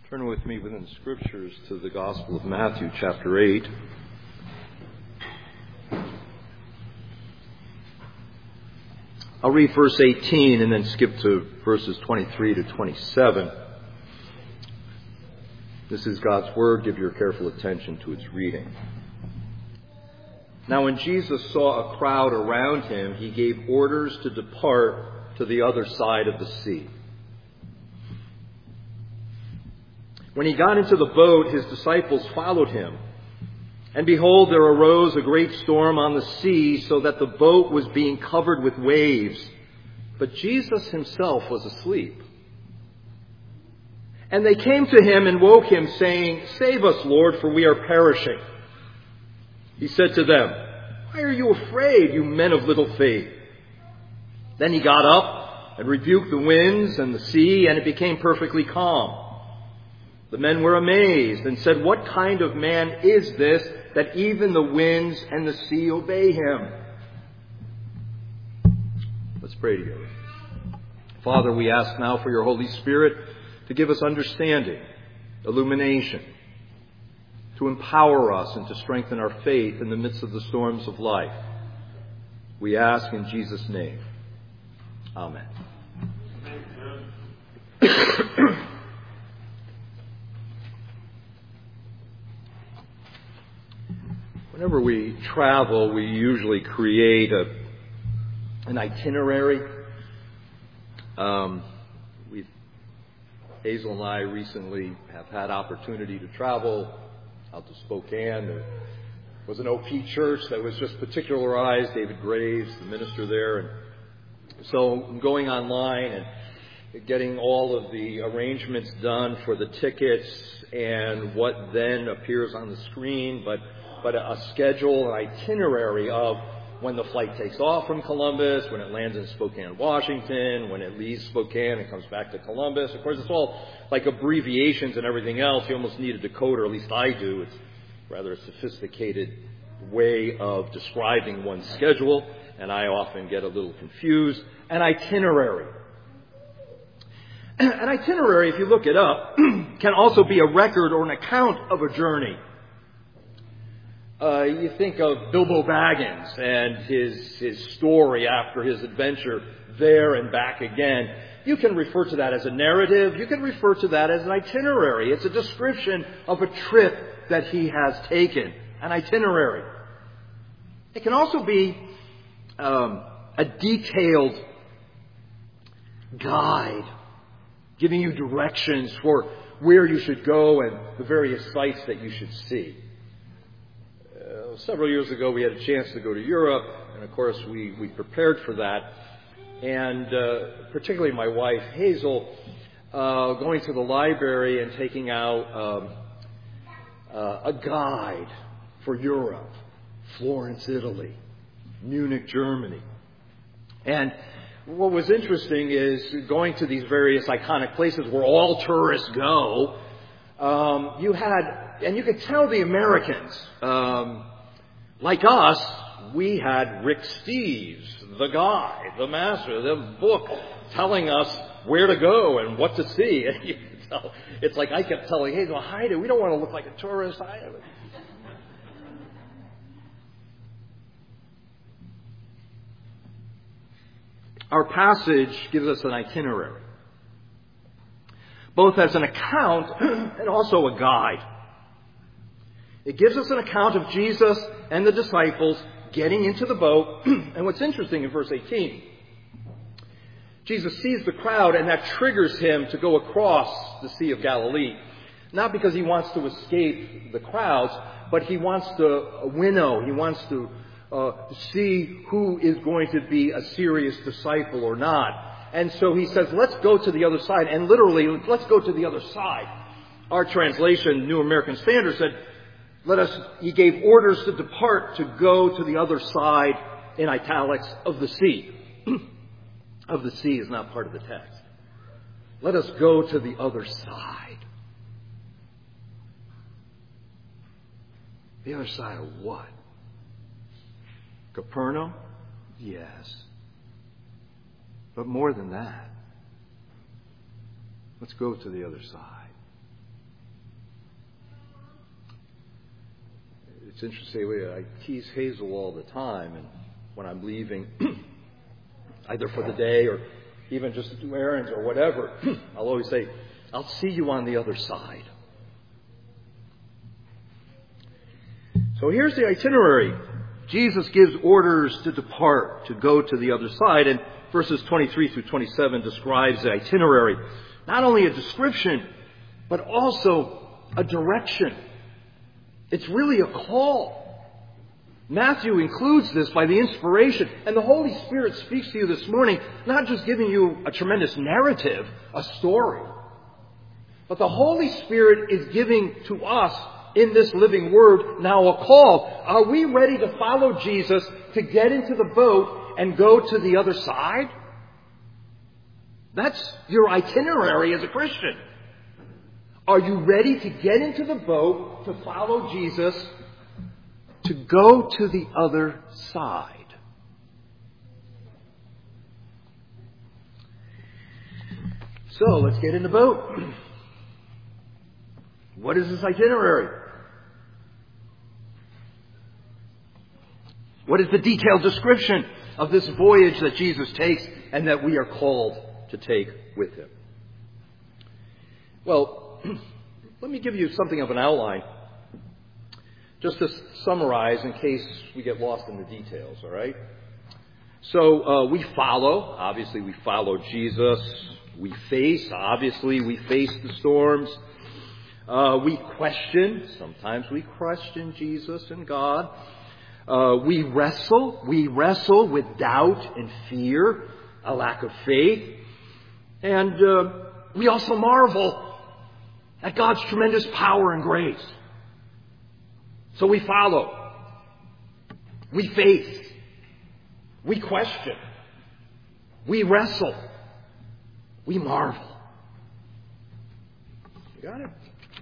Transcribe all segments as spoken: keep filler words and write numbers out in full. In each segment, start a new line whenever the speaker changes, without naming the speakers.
Turn with me within the Scriptures to the Gospel of Matthew, chapter eight. I'll read verse eighteen and then skip to verses twenty-three to twenty-seven. This is God's Word. Give your careful attention to its reading. Now when Jesus saw a crowd around him, he gave orders to depart to the other side of the sea. When he got into the boat, his disciples followed him. And behold, there arose a great storm on the sea, so that the boat was being covered with waves. But Jesus himself was asleep. And they came to him and woke him, saying, "Save us, Lord, for we are perishing." He said to them, "Why are you afraid, you men of little faith?" Then he got up and rebuked the winds and the sea, and it became perfectly calm. The men were amazed and said, "What kind of man is this that even the winds and the sea obey him?" Let's pray together. Father, we ask now for your Holy Spirit to give us understanding, illumination, to empower us and to strengthen our faith in the midst of the storms of life. We ask in Jesus' name. Amen. Whenever we travel, we usually create a, an itinerary. Um, we've, Hazel and I recently have had opportunity to travel out to Spokane. There was an O P church that was just particularized, David Graves, the minister there. And so I'm going online and getting all of the arrangements done for the tickets and what then appears on the screen, but but a schedule, an itinerary of when the flight takes off from Columbus, when it lands in Spokane, Washington, when it leaves Spokane and comes back to Columbus. Of course, it's all like abbreviations and everything else. You almost need a decoder, at least I do. It's rather a sophisticated way of describing one's schedule, and I often get a little confused. An itinerary. An itinerary, if you look it up, can also be a record or an account of a journey. Uh, you think of Bilbo Baggins and his his story after his adventure there and back again. You can refer to that as a narrative. You can refer to that as an itinerary. It's a description of a trip that he has taken. An itinerary. It can also be um, a detailed guide giving you directions for where you should go and the various sites that you should see. Uh, several years ago, we had a chance to go to Europe, and of course, we, we prepared for that. And uh, particularly my wife, Hazel, uh, going to the library and taking out um, uh, a guide for Europe, Florence, Italy, Munich, Germany. And what was interesting is going to these various iconic places where all tourists go. Um, you had And you could tell the Americans, um, like us, we had Rick Steves, the guy, the master, the book telling us where to go and what to see. And you could tell, it's like I kept telling, hey, well, hide it. We don't want to look like a tourist. Hide it. Our passage gives us an itinerary, both as an account and also a guide. It gives us an account of Jesus and the disciples getting into the boat. And what's interesting in verse eighteen, Jesus sees the crowd and that triggers him to go across the Sea of Galilee. Not because he wants to escape the crowds, but he wants to winnow, he wants to uh, see who is going to be a serious disciple or not. And so he says, let's go to the other side. And literally, let's go to the other side. Our translation, New American Standard, said, Let us, he gave orders to depart to go to the other side, in italics, of the sea. Of the sea is not part of the text. Let us go to the other side. The other side of what? Capernaum? Yes. But more than that, let's go to the other side. It's interesting. I tease Hazel all the time, and when I'm leaving, either for the day or even just to do errands or whatever, I'll always say, "I'll see you on the other side." So here's the itinerary. Jesus gives orders to depart, to go to the other side, and verses twenty-three through twenty-seven describes the itinerary. Not only a description, but also a direction. It's really a call. Matthew includes this by the inspiration, and the Holy Spirit speaks to you this morning, not just giving you a tremendous narrative, a story, but the Holy Spirit is giving to us in this living word now a call. Are we ready to follow Jesus, to get into the boat and go to the other side? That's your itinerary as a Christian. Are you ready to get into the boat, to follow Jesus, to go to the other side? So let's get in the boat. What is this itinerary? What is the detailed description of this voyage that Jesus takes and that we are called to take with him? Well, let me give you something of an outline, just to summarize in case we get lost in the details, all right? So uh, we follow, obviously we follow Jesus. We face, obviously we face the storms. Uh, we question, sometimes we question Jesus and God. Uh, we wrestle, we wrestle with doubt and fear, a lack of faith. And uh, we also marvel at God's tremendous power and grace. So we follow. We face. We question. We wrestle. We marvel. You got it?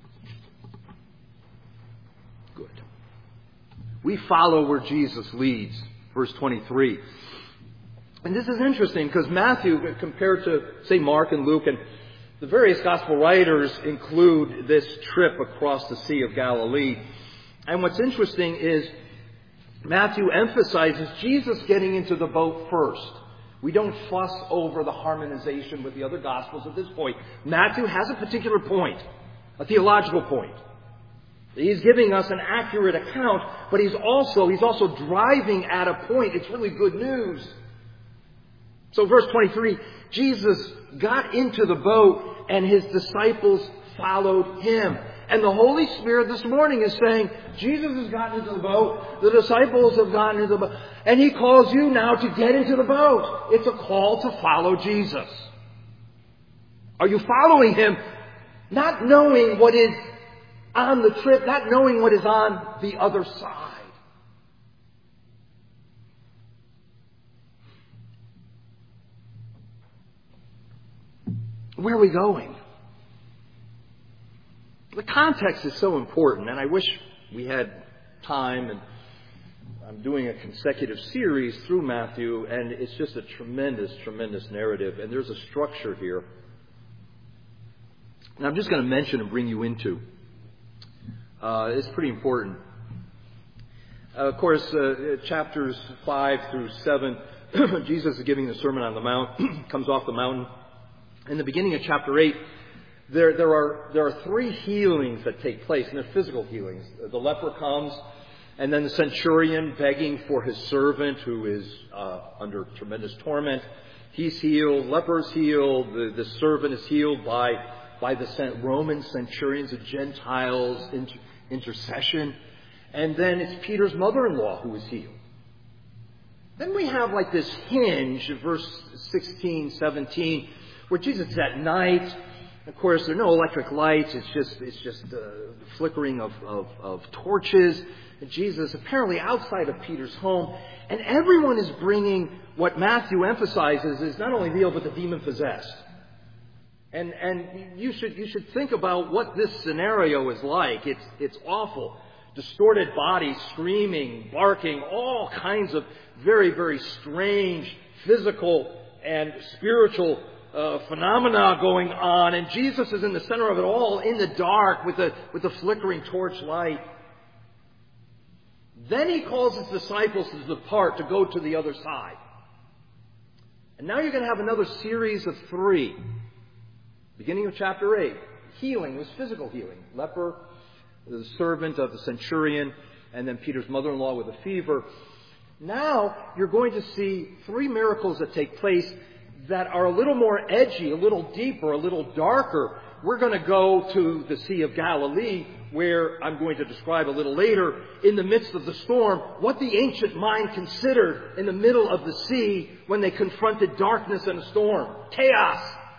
Good. We follow where Jesus leads. Verse twenty-three. And this is interesting because Matthew, compared to, say, Mark and Luke, and the various gospel writers include this trip across the Sea of Galilee. And what's interesting is Matthew emphasizes Jesus getting into the boat first. We don't fuss over the harmonization with the other gospels at this point. Matthew has a particular point, a theological point. He's giving us an accurate account, but he's also, he's also driving at a point. It's really good news. So verse twenty-three, Jesus got into the boat and his disciples followed him. And the Holy Spirit this morning is saying, Jesus has gotten into the boat, the disciples have gotten into the boat, and he calls you now to get into the boat. It's a call to follow Jesus. Are you following him, not knowing what is on the trip, not knowing what is on the other side? Where are we going? The context is so important, and I wish we had time, and I'm doing a consecutive series through Matthew, and it's just a tremendous, tremendous narrative, and there's a structure here. And I'm just going to mention and bring you into. Uh, it's pretty important. Uh, of course, uh, chapters five through seven, Jesus is giving the Sermon on the Mount, comes off the mountain. In the beginning of chapter eight, There, there are there are three healings that take place, and they're physical healings. The leper comes, and then the centurion begging for his servant who is uh, under tremendous torment. He's healed. Leper's healed. The, the servant is healed by by the Roman centurions, the Gentiles' inter, intercession. And then it's Peter's mother-in-law who is healed. Then we have like this hinge, verse sixteen, seventeen, where Jesus is at night. Of course, there are no electric lights. It's just it's just the flickering of, of, of torches. And Jesus apparently outside of Peter's home. And everyone is bringing what Matthew emphasizes is not only real, but the demon-possessed. And and you should you should think about what this scenario is like. It's it's awful. Distorted bodies, screaming, barking, all kinds of very, very strange physical and spiritual Uh, phenomena going on, and Jesus is in the center of it all, in the dark, with the with the flickering torch light. Then he calls his disciples to depart, to go to the other side. And now you're going to have another series of three. Beginning of chapter eight. Healing was physical healing. Leper, the servant of the centurion, and then Peter's mother-in-law with a fever. Now you're going to see three miracles that take place that are a little more edgy, a little deeper, a little darker. We're going to go to the Sea of Galilee, where I'm going to describe a little later, in the midst of the storm, what the ancient mind considered in the middle of the sea when they confronted darkness and a storm. Chaos.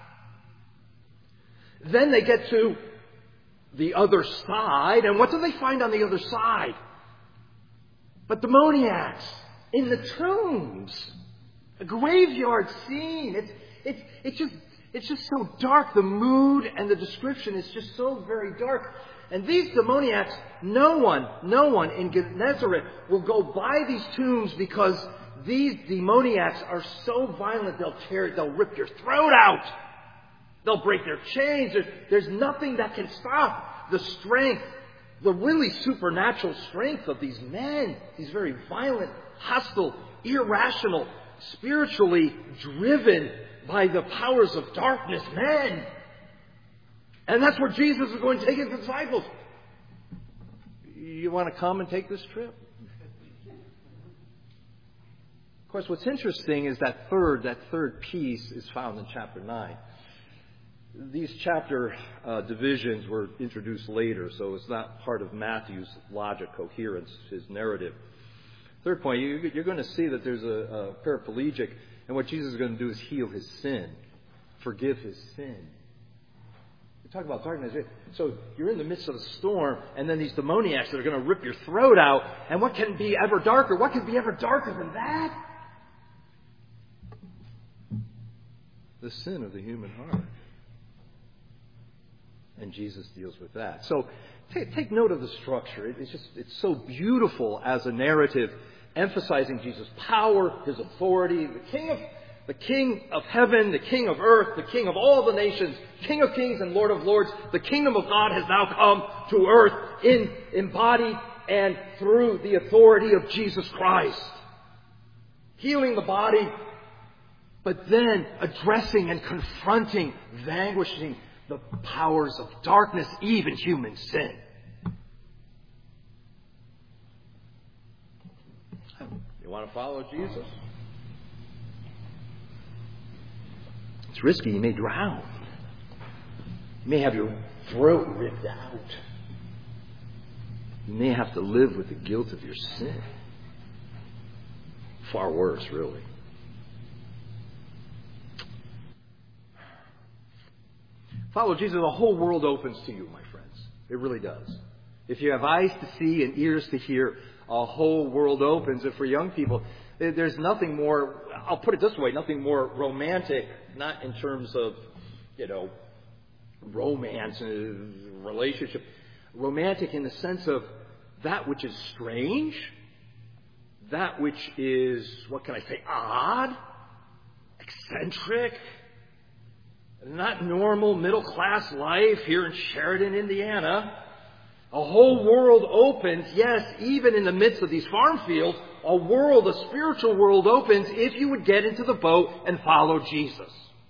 Then they get to the other side, and what do they find on the other side? But demoniacs in the tombs. A graveyard scene. It's, it's, it's just, it's just so dark. The mood and the description is just so very dark. And these demoniacs, no one, no one in Gennesaret will go by these tombs because these demoniacs are so violent they'll tear, they'll rip your throat out. They'll break their chains. There's, there's nothing that can stop the strength, the really supernatural strength of these men. These very violent, hostile, irrational, spiritually driven by the powers of darkness men. And that's where Jesus is going to take his disciples. You want to come and take this trip? Of course, what's interesting is that third, that third piece is found in chapter nine. These chapter uh, divisions were introduced later, so it's not part of Matthew's logic, coherence, his narrative. Third point, you, you're going to see that there's a, a paraplegic, and what Jesus is going to do is heal his sin, forgive his sin. You talk about darkness. So you're in the midst of a storm, and then these demoniacs that are going to rip your throat out, and what can be ever darker? What can be ever darker than that? The sin of the human heart. And Jesus deals with that. So take, take note of the structure. It, it's just it's so beautiful as a narrative, emphasizing Jesus' power, his authority, the King of the King of heaven, the King of earth, the King of all the nations, King of kings and Lord of lords. The kingdom of God has now come to earth in embodied and through the authority of Jesus Christ. Healing the body, but then addressing and confronting, vanquishing the powers of darkness, even human sin. You want to follow Jesus? It's risky. You may drown. You may have your throat ripped out. You may have to live with the guilt of your sin. Far worse, really. Follow Jesus, the whole world opens to you, my friends. It really does. If you have eyes to see and ears to hear, a whole world opens. And for young people, there's nothing more, I'll put it this way, nothing more romantic, not in terms of, you know, romance and relationship. Romantic in the sense of that which is strange, that which is, what can I say, odd, eccentric, not normal middle-class life here in Sheridan, Indiana. A whole world opens, yes, even in the midst of these farm fields, a world, a spiritual world opens if you would get into the boat and follow Jesus.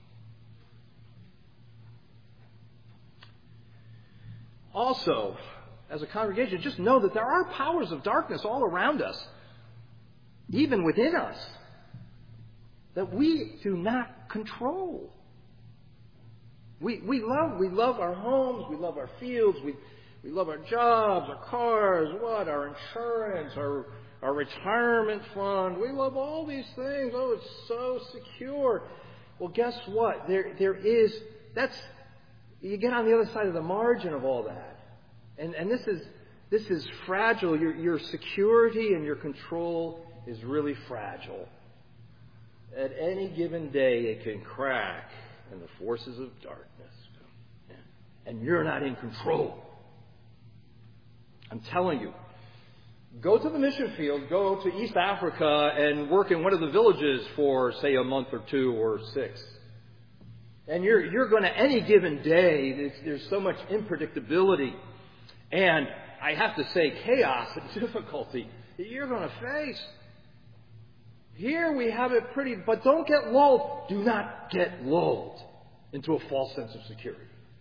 Also, as a congregation, just know that there are powers of darkness all around us, even within us, that we do not control. We we love we love our homes, we love our fields, we we love our jobs, our cars, what, our insurance, our our retirement fund. We love all these things. Oh, it's so secure. Well, guess what? There there is that's you get on the other side of the margin of all that. And and this is this is fragile. Your your security and your control is really fragile. At any given day it can crack. And the forces of darkness. And you're not in control. I'm telling you. Go to the mission field, go to East Africa and work in one of the villages for, say, a month or two or six. And you're you're going to, any given day, there's, there's so much unpredictability. And I have to say, chaos and difficulty. you're going to face. Here we have it pretty, but don't get lulled. Do not get lulled into a false sense of security.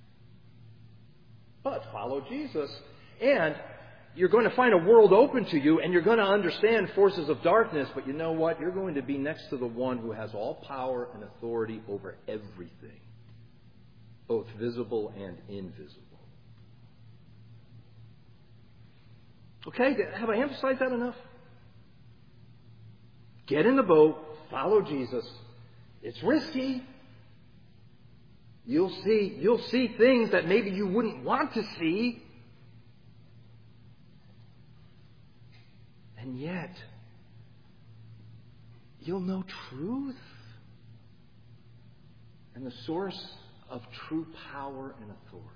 But follow Jesus, and you're going to find a world open to you, and you're going to understand forces of darkness, but you know what? You're going to be next to the one who has all power and authority over everything, both visible and invisible. Okay, have I emphasized that enough? Get in the boat, follow Jesus. It's risky. You'll see, you'll see things that maybe you wouldn't want to see. And yet, you'll know truth. And the source of true power and authority.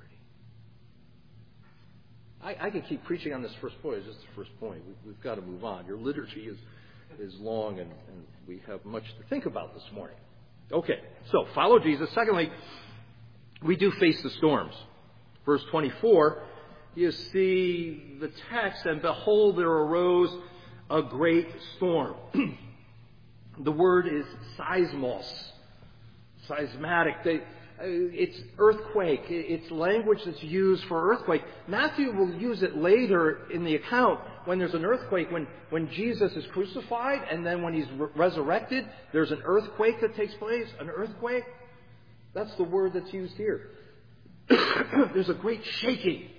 I, I could keep preaching on this first point. It's just the first point. We, we've got to move on. Your liturgy is, is long, and, and we have much to think about this morning. Okay, so follow Jesus. Secondly, we do face the storms. Verse twenty-four, you see the text, and behold, there arose a great storm. The word is seismos, seismatic. They, it's earthquake. It's language that's used for earthquake. Matthew will use it later in the account when there's an earthquake, when, when Jesus is crucified, and then when he's re- resurrected, there's an earthquake that takes place. An earthquake. That's the word that's used here. There's a great shaking.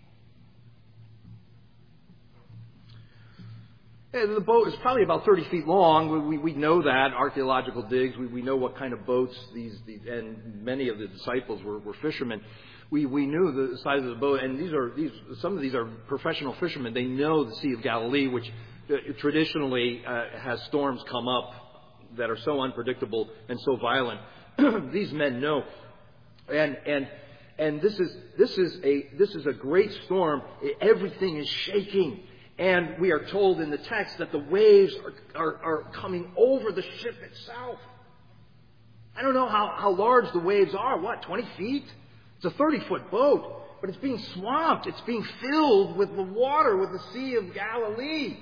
And the boat is probably about thirty feet long. We, we, we know that, archaeological digs. We, we know what kind of boats these, these and many of the disciples were, were fishermen. We, we knew the size of the boat, and these are these. Some of these are professional fishermen. They know the Sea of Galilee, which uh, traditionally uh, has storms come up that are so unpredictable and so violent. These men know, and and and this is this is a this is a great storm. Everything is shaking. And we are told in the text that the waves are, are, are coming over the ship itself. I don't know how, how large the waves are. What, twenty feet? It's a thirty-foot boat. But it's being swamped. It's being filled with the water, with the Sea of Galilee.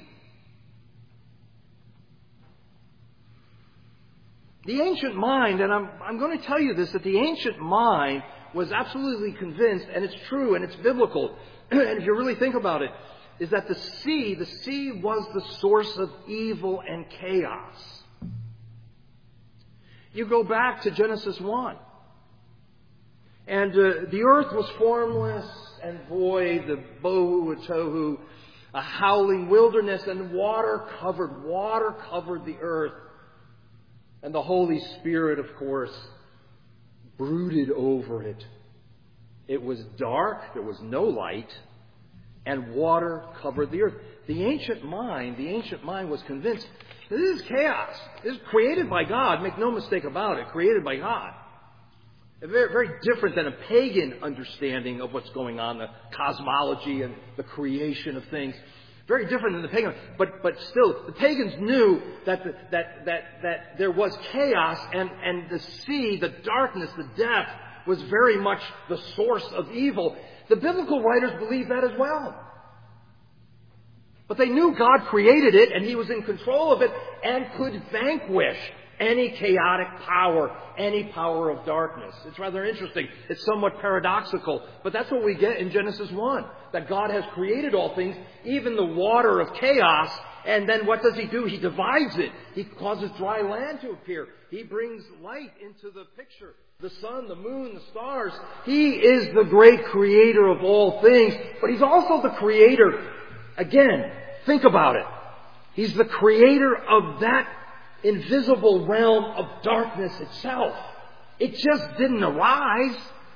The ancient mind, and I'm, I'm going to tell you this, that the ancient mind was absolutely convinced, and it's true, and it's biblical, and if you really think about it, is that the sea, the sea was the source of evil and chaos. You go back to Genesis one. And uh, the earth was formless and void, the bohu tohu, a howling wilderness, and water covered, water covered the earth. And the Holy Spirit, of course, brooded over it. It was dark, there was no light. And water covered the earth. The ancient mind, the ancient mind was convinced this is chaos. This is created by God. Make no mistake about it. Created by God. Very, very different than a pagan understanding of what's going on, the cosmology and the creation of things. Very different than the pagan. But but still, the pagans knew that the, that that that there was chaos, and and the sea, the darkness, the death was very much the source of evil. The biblical writers believe that as well. But they knew God created it, and He was in control of it, and could vanquish any chaotic power, any power of darkness. It's rather interesting. It's somewhat paradoxical. But that's what we get in Genesis one. That God has created all things, even the water of chaos. And then what does He do? He divides it. He causes dry land to appear. He brings light into the picture. The sun, the moon, the stars. He is the great creator of all things. But He's also the creator. Again, think about it. He's the creator of that invisible realm of darkness itself. It just didn't arise.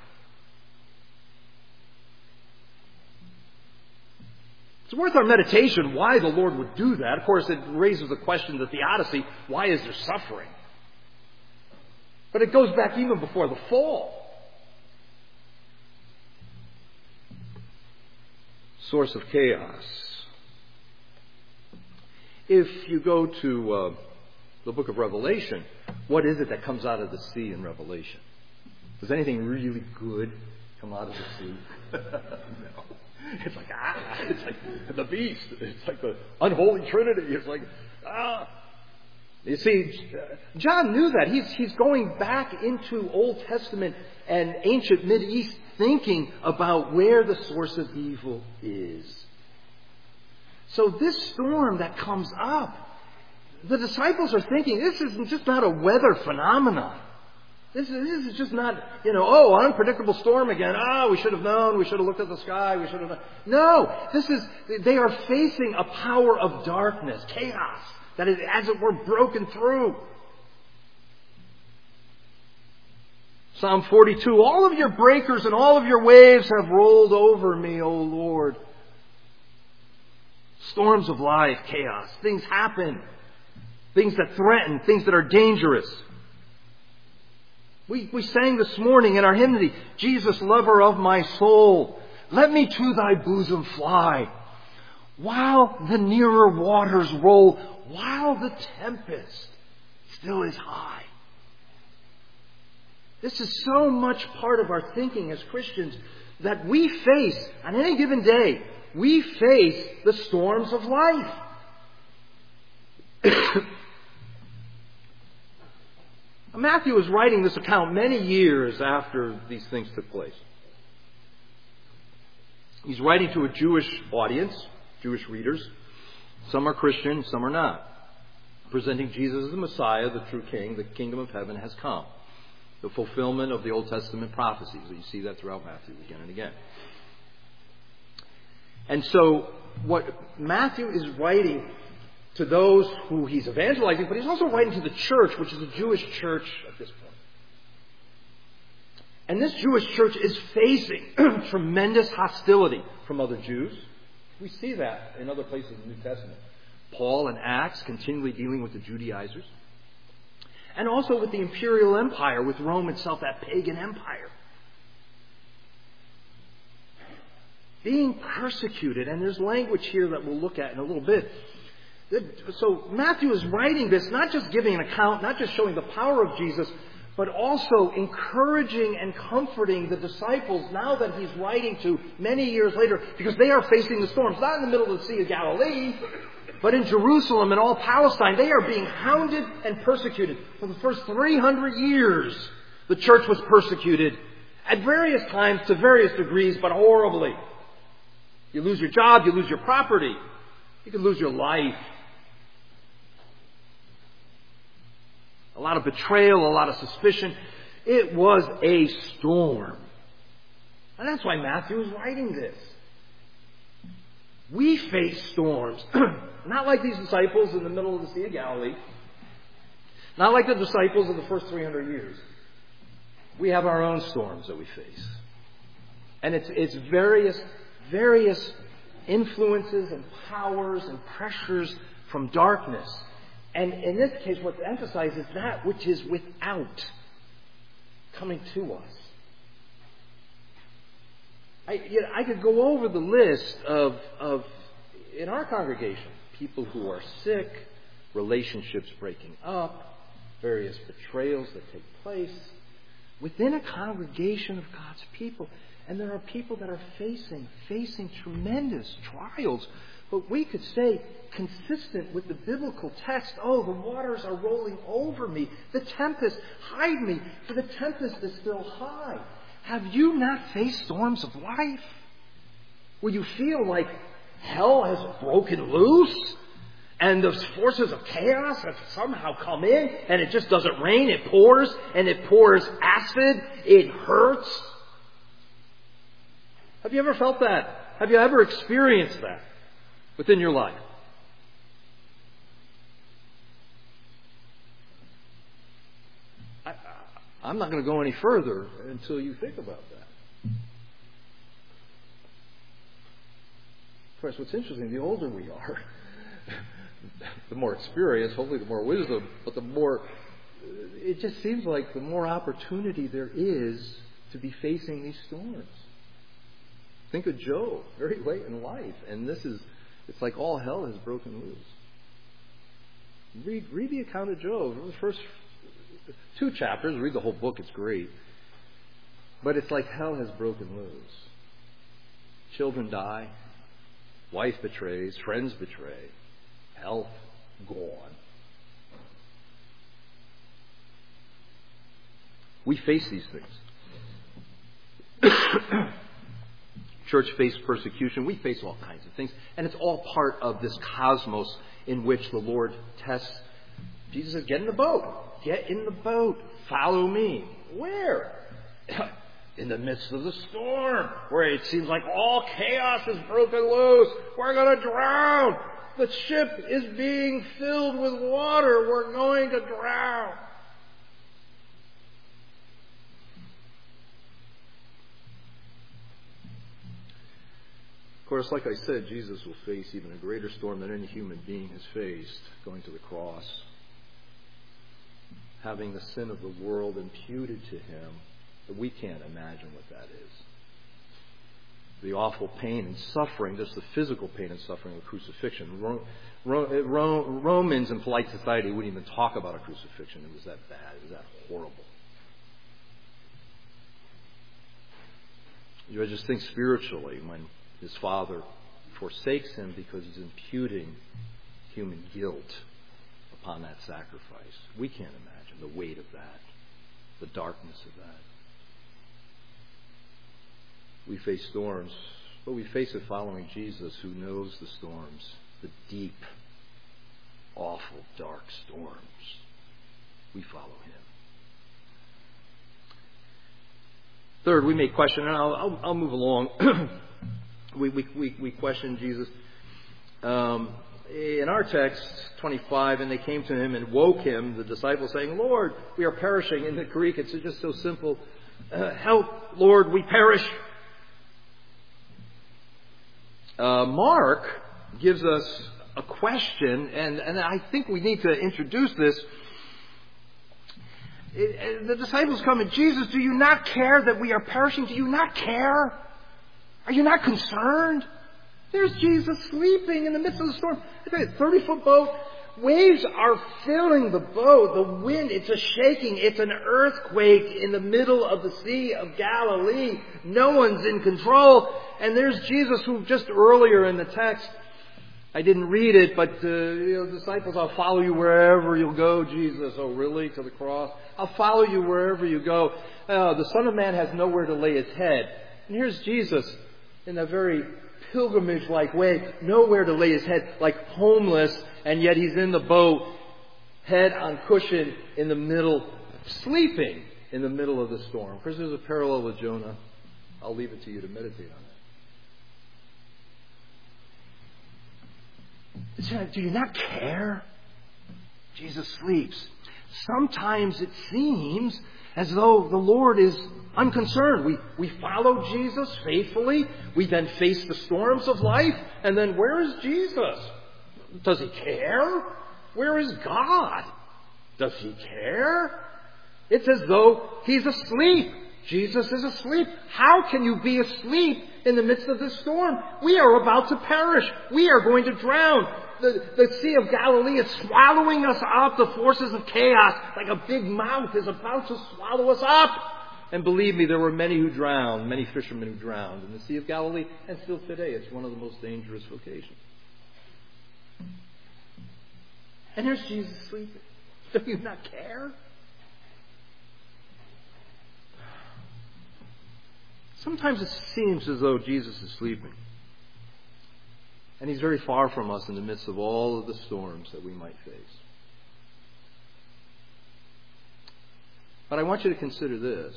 It's worth our meditation why the Lord would do that. Of course, it raises the question that the Odyssey, why is there suffering? But it goes back even before the fall. Source of chaos. If you go to uh, the book of Revelation, what is it that comes out of the sea in Revelation? Does anything really good come out of the sea? No. It's like, ah. It's like the beast. It's like the unholy trinity. It's like, ah. You see, John knew that. He's, he's going back into Old Testament and ancient Mideast thinking about where the source of evil is. So this storm that comes up, the disciples are thinking, this is just not a weather phenomenon. This is, this is just not, you know, oh, unpredictable storm again. Ah, we should have known. We should have looked at the sky. We should have known. No, this is, they are facing a power of darkness, chaos, that is, as it were, broken through. Psalm forty-two, all of your breakers and all of your waves have rolled over me, O Lord. Storms of life, chaos. Things happen. Things that threaten, things that are dangerous. We, we sang this morning in our hymnody, Jesus, lover of my soul, let me to thy bosom fly, while the nearer waters roll, while the tempest still is high. This is so much part of our thinking as Christians that we face, on any given day, we face the storms of life. Matthew was writing this account many years after these things took place. He's writing to a Jewish audience, Jewish readers. Some are Christian, some are not. Presenting Jesus as the Messiah, the true King, the kingdom of heaven has come. The fulfillment of the Old Testament prophecies. You see that throughout Matthew again and again. And so what Matthew is writing to those who he's evangelizing, but he's also writing to the church, which is a Jewish church at this point. And this Jewish church is facing tremendous hostility from other Jews. We see that in other places in the New Testament. Paul in Acts continually dealing with the Judaizers. And also with the imperial empire, with Rome itself, that pagan empire. Being persecuted, and there's language here that we'll look at in a little bit. So Matthew is writing this, not just giving an account, not just showing the power of Jesus, but also encouraging and comforting the disciples now that he's writing to many years later, because they are facing the storms, not in the middle of the Sea of Galilee, but in Jerusalem and all Palestine. They are being hounded and persecuted. For the first three hundred years, the church was persecuted at various times to various degrees, but horribly. You lose your job, you lose your property, you can lose your life. A lot of betrayal, a lot of suspicion. It was a storm. And that's why Matthew is writing this. We face storms. Not like these disciples in the middle of the Sea of Galilee. Not like the disciples of the first three hundred years. We have our own storms that we face. And it's, it's various, various influences and powers and pressures from darkness. And in this case, what's emphasized is that which is without coming to us. I, you know, I could go over the list of, of, in our congregation, people who are sick, relationships breaking up, various betrayals that take place within a congregation of God's people. And there are people that are facing, facing tremendous trials. But we could say, consistent with the biblical text, oh, the waters are rolling over me. The tempest, hide me, for the tempest is still high. Have you not faced storms of life where you feel like hell has broken loose and the forces of chaos have somehow come in and it just doesn't rain, it pours, and it pours acid, it hurts? Have you ever felt that? Have you ever experienced that within your life? I, I'm not going to go any further until you think about that. Of course, what's interesting, the older we are, the more experience, hopefully the more wisdom, but the more, it just seems like the more opportunity there is to be facing these storms. Think of Job, very late in life, and this is, it's like all hell has broken loose. Read, read the account of Job. The first two chapters, read the whole book, it's great. But it's like hell has broken loose. Children die. Wife betrays, friends betray, health gone. We face these things. Church faced persecution. We face all kinds of things. And it's all part of this cosmos in which the Lord tests. Jesus says, get in the boat. Get in the boat. Follow me. Where? In the midst of the storm, where it seems like all chaos is broken loose. We're going to drown. The ship is being filled with water. We're going to drown. Of course, like I said, Jesus will face even a greater storm than any human being has faced, going to the cross, having the sin of the world imputed to him, that we can't imagine what that is. The awful pain and suffering, just the physical pain and suffering of crucifixion. Ro- Ro- Ro- Romans in polite society wouldn't even talk about a crucifixion. It was that bad. It was that horrible. You just think spiritually when his Father forsakes him because he's imputing human guilt upon that sacrifice. We can't imagine the weight of that, the darkness of that. We face storms, but we face it following Jesus, who knows the storms, the deep, awful, dark storms. We follow him. Third, we may question, and I'll, I'll, I'll move along. we, we, we, we question Jesus. Um, in our text, twenty-five, and they came to him and woke him, the disciples, saying, Lord, we are perishing. In the Greek, it's just so simple. Uh, help, Lord, we perish. Uh, Mark gives us a question, and, and I think we need to introduce this. It, it, the disciples come and Jesus, do you not care that we are perishing? Do you not care? Are you not concerned? There's Jesus sleeping in the midst of the storm. It's a thirty-foot boat. Waves are filling the boat. The wind, it's a shaking. It's an earthquake in the middle of the Sea of Galilee. No one's in control. And there's Jesus, who just earlier in the text, I didn't read it, but uh, you know, disciples, I'll follow you wherever you'll go, Jesus. Oh, really? To the cross? I'll follow you wherever you go. Uh, the Son of Man has nowhere to lay his head. And here's Jesus in a very pilgrimage-like way, nowhere to lay his head, like homeless, and yet he's in the boat, head on cushion, in the middle, sleeping in the middle of the storm. Of course, there's a parallel with Jonah. I'll leave it to you to meditate on that. Do you not care? Jesus sleeps. Sometimes it seems as though the Lord is unconcerned. We, we follow Jesus faithfully. We then face the storms of life. And then where is Jesus? Does he care? Where is God? Does he care? It's as though he's asleep. Jesus is asleep. How can you be asleep in the midst of this storm? We are about to perish. We are going to drown. The, the Sea of Galilee is swallowing us up. The forces of chaos, like a big mouth, is about to swallow us up. And believe me, there were many who drowned, many fishermen who drowned in the Sea of Galilee. And still today, it's one of the most dangerous vocations. And there's Jesus sleeping. Do you not care? Sometimes it seems as though Jesus is sleeping. And he's very far from us in the midst of all of the storms that we might face. But I want you to consider this,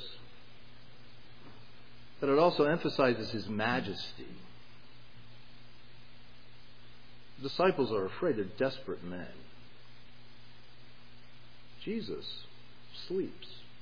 that it also emphasizes his majesty. The disciples are afraid. They're desperate men. Jesus sleeps.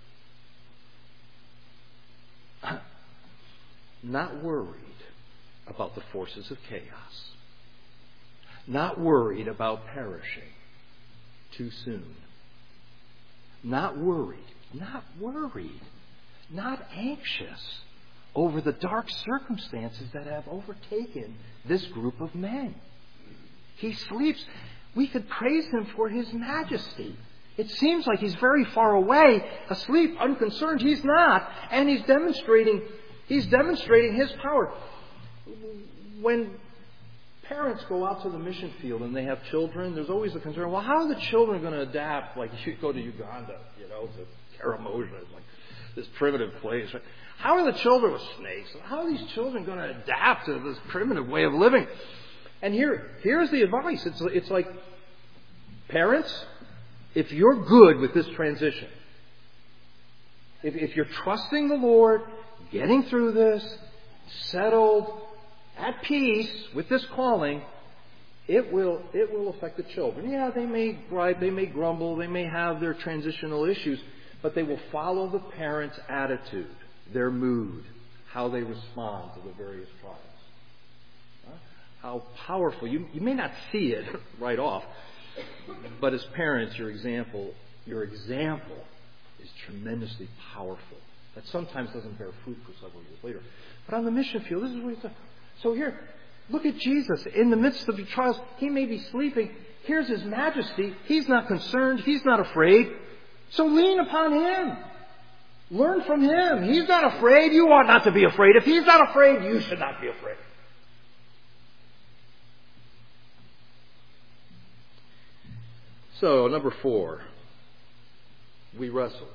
Not worried about the forces of chaos. Not worried about perishing too soon. Not worried, not worried, not anxious over the dark circumstances that have overtaken this group of men. He sleeps. We could praise him for his majesty. It seems like he's very far away, asleep, unconcerned. He's not. And he's demonstrating, he's demonstrating his power. When parents go out to the mission field and they have children, there's always a concern, well, how are the children going to adapt? Like, you go to Uganda, you know, to Karamoja, like this primitive place. Right? How are the children with snakes? How are these children going to adapt to this primitive way of living? And here, here's the advice. It's, it's like, parents, if you're good with this transition, if, if you're trusting the Lord, getting through this, settled, at peace with this calling, it will it will affect the children. Yeah, they may gripe, they may grumble, they may have their transitional issues, but they will follow the parents' attitude, their mood, how they respond to the various trials. Huh? How powerful. You, you may not see it right off, but as parents, your example, your example is tremendously powerful. That sometimes doesn't bear fruit for several years later. But on the mission field, this is what he said. So here, look at Jesus. In the midst of the trials, he may be sleeping. Here's his majesty. He's not concerned. He's not afraid. So lean upon him. Learn from him. He's not afraid. You ought not to be afraid. If he's not afraid, you should not be afraid. So, number four, we wrestle.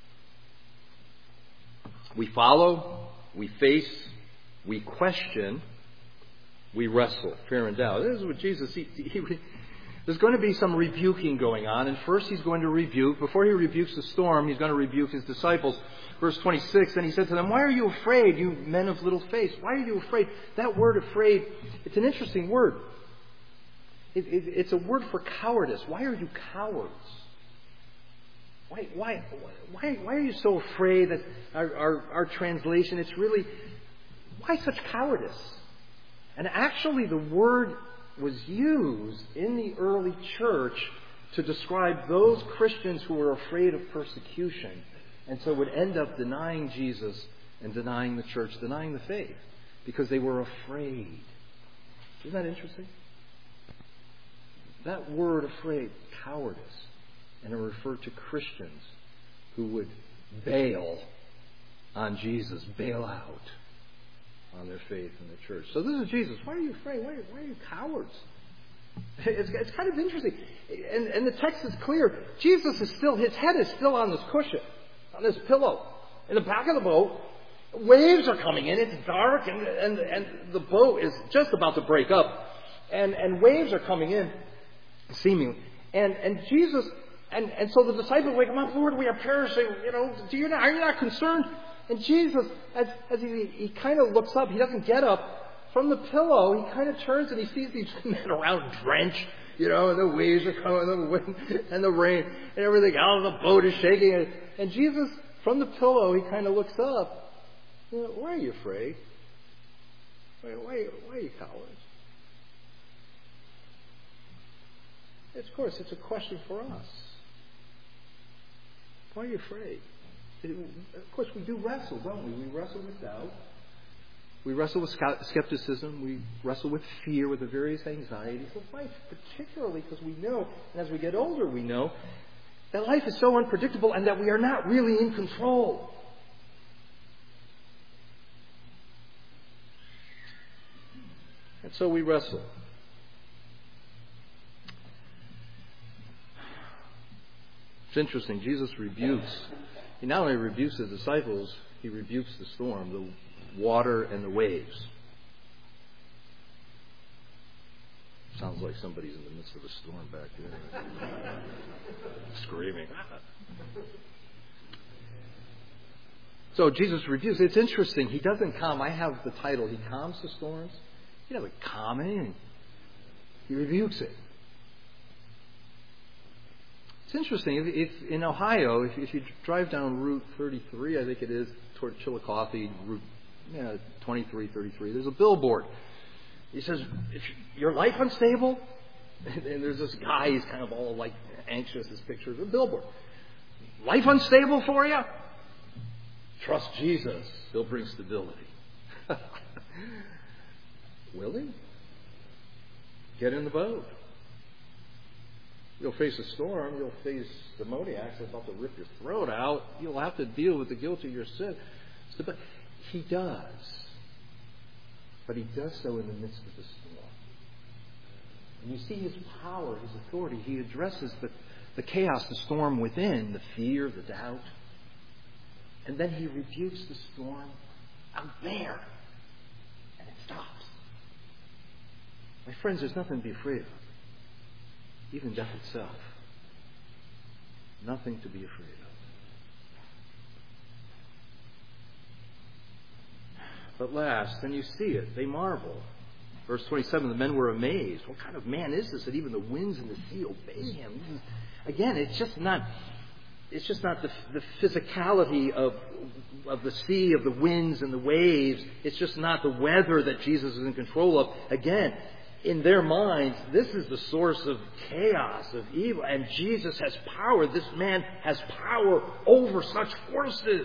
We follow, we face, we question, we wrestle, fear and doubt. This is what Jesus, he, he, there's going to be some rebuking going on. And first he's going to rebuke. Before he rebukes the storm, he's going to rebuke his disciples. Verse twenty-six, and he said to them, why are you afraid, you men of little faith? Why are you afraid? That word afraid, it's an interesting word. It, it, it's a word for cowardice. Why are you cowards? Why, why, why, why are you so afraid? That our, our, our translation, it's really, why such cowardice? And actually the word was used in the early church to describe those Christians who were afraid of persecution and so would end up denying Jesus and denying the church, denying the faith, because they were afraid. Isn't that interesting? That word afraid, cowardice. And it referred to Christians who would bail on Jesus, bail out on their faith in the church. So this is Jesus. Why are you afraid? Why, why are you cowards? It's, it's kind of interesting. And, and the text is clear. Jesus is still, his head is still on this cushion, on this pillow, in the back of the boat. Waves are coming in. It's dark, and, and, and the boat is just about to break up. And, and waves are coming in, seemingly. And, and Jesus... And, and so the disciples wake him up, Lord, we are perishing. You know, do you not, are you not concerned? And Jesus, as, as he, he kind of looks up, he doesn't get up from the pillow. He kind of turns and he sees these men around drenched, you know, and the waves are coming, and the wind and the rain and everything else. The boat is shaking. And, and Jesus, from the pillow, he kind of looks up. You know, why are you afraid? Why, why, why are you cowards? Of course, it's a question for us. Why are you afraid? Of course, we do wrestle, don't we? We wrestle with doubt. We wrestle with skepticism. We wrestle with fear, with the various anxieties of life, particularly because we know, and as we get older, we know, that life is so unpredictable and that we are not really in control. And so we wrestle. It's interesting. Jesus rebukes. He not only rebukes his disciples, he rebukes the storm, the water and the waves. Sounds like somebody's in the midst of a storm back there. Screaming. So Jesus rebukes. It's interesting. He doesn't calm. I have the title, He Calms the Storms. He doesn't calm it. He rebukes it. It's interesting. If, if in Ohio, if, if you drive down Route thirty-three, I think it is, toward Chillicothe, Route yeah, twenty-three, thirty-three, there's a billboard. He says, "Is your life unstable?" And, and there's this guy, he's kind of all like anxious, this picture of a billboard. Life unstable for you? Trust Jesus. He'll bring stability. Will he? Get in the boat. You'll face a storm. You'll face demoniacs that's about to rip your throat out. You'll have to deal with the guilt of your sin. But he does. But he does so in the midst of the storm.
And you see his power, his authority. He addresses the, the chaos, the storm within, the fear, the doubt. And then he rebukes the storm out there. And it stops. My friends, there's nothing to be afraid of. Even death itself. Nothing to be afraid of. But last, then you see it. They marvel. Verse twenty-seven, the men were amazed. What kind of man is this that even the winds and the sea obey him? Again, it's just not it's just not the, the physicality of, of the sea, of the winds and the waves. It's just not the weather that Jesus is in control of. Again, in their minds, this is the source of chaos, of evil. And Jesus has power. This man has power over such forces.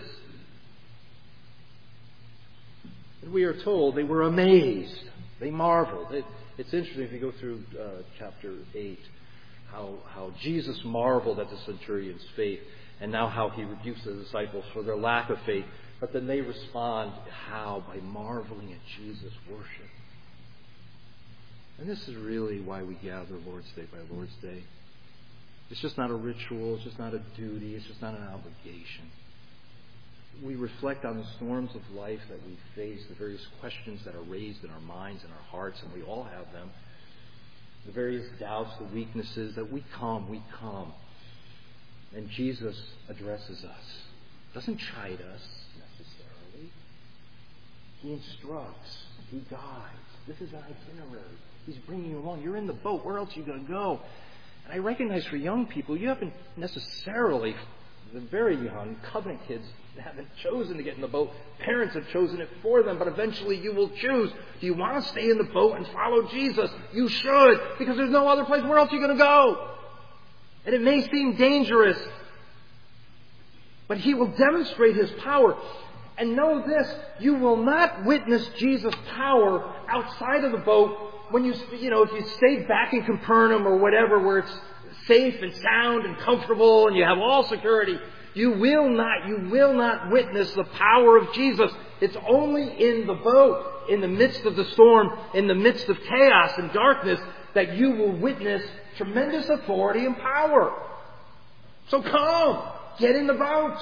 And we are told they were amazed. They marveled. It, it's interesting if you go through uh, chapter eight, how, how Jesus marveled at the centurion's faith, and now how he rebukes the disciples for their lack of faith. But then they respond, how? By marveling at Jesus' worship. And this is really why we gather Lord's Day by Lord's Day. It's just not a ritual. It's just not a duty. It's just not an obligation. We reflect on the storms of life that we face, the various questions that are raised in our minds and our hearts, and we all have them. The various doubts, the weaknesses, that we come, we come. And Jesus addresses us. Doesn't chide us necessarily. He instructs. He guides. This is an itinerary. He's bringing you along. You're in the boat. Where else are you going to go? And I recognize for young people, you haven't necessarily, the very young, covenant kids haven't chosen to get in the boat. Parents have chosen it for them, but eventually you will choose. Do you want to stay in the boat and follow Jesus? You should, because there's no other place. Where else are you going to go? And it may seem dangerous, but he will demonstrate his power. And know this, you will not witness Jesus' power outside of the boat when you, you know, if you stay back in Capernaum or whatever, where it's safe and sound and comfortable and you have all security. You will not, you will not witness the power of Jesus. It's only in the boat, in the midst of the storm, in the midst of chaos and darkness, that you will witness tremendous authority and power. So come, get in the boat.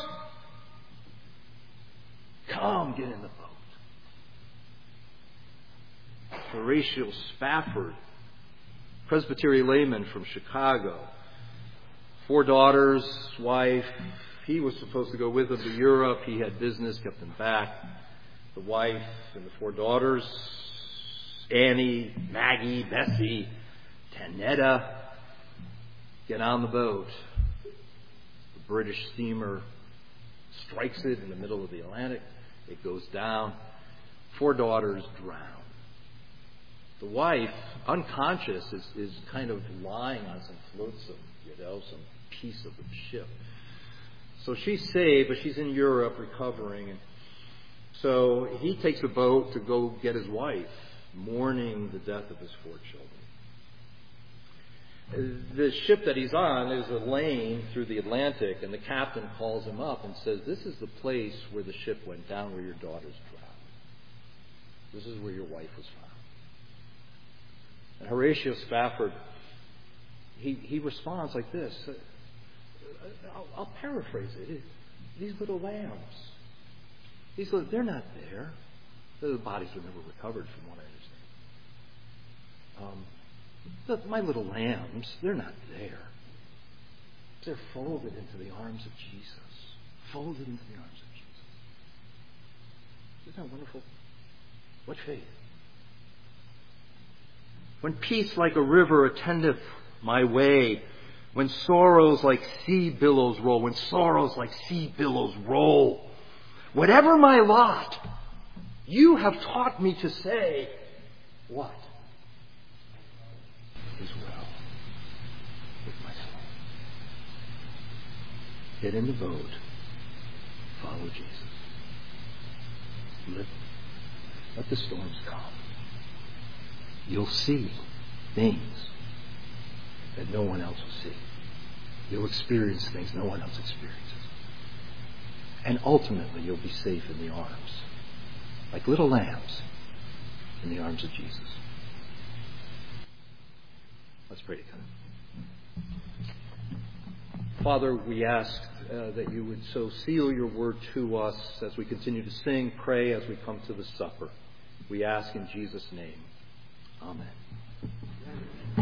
Come, get in the boat. Horatio Spafford, Presbyterian layman from Chicago. Four daughters, wife. He was supposed to go with them to Europe. He had business, kept them back. The wife and the four daughters, Annie, Maggie, Bessie, Tanetta, get on the boat. The British steamer strikes it in the middle of the Atlantic. It goes down. Four daughters drown. The wife, unconscious, is, is kind of lying on some floats of, you know, some piece of the ship. So she's saved, but she's in Europe recovering. And so he takes a boat to go get his wife, mourning the death of his four children. The ship that he's on is a lane through the Atlantic, and the captain calls him up and says, "This is the place where the ship went down, where your daughters drowned. This is where your wife was found." And Horatio Spafford, he, he responds like this. I'll, I'll paraphrase it. These little lambs, these little, they're not there. The bodies were never recovered, from what I understand. Um, the, my little lambs, they're not there. They're folded into the arms of Jesus. Folded into the arms of Jesus. Isn't that wonderful? What faith? When peace like a river attendeth my way, when sorrows like sea billows roll, when sorrows like sea billows roll, whatever my lot, you have taught me to say, what? Is well with my soul. Get in the boat. Follow Jesus. Let, let the storms come. You'll see things that no one else will see. You'll experience things no one else experiences. And ultimately, you'll be safe in the arms, like little lambs, in the arms of Jesus. Let's pray together. Father, we ask uh, that you would so seal your word to us as we continue to sing, pray, as we come to the supper. We ask in Jesus' name. Amen.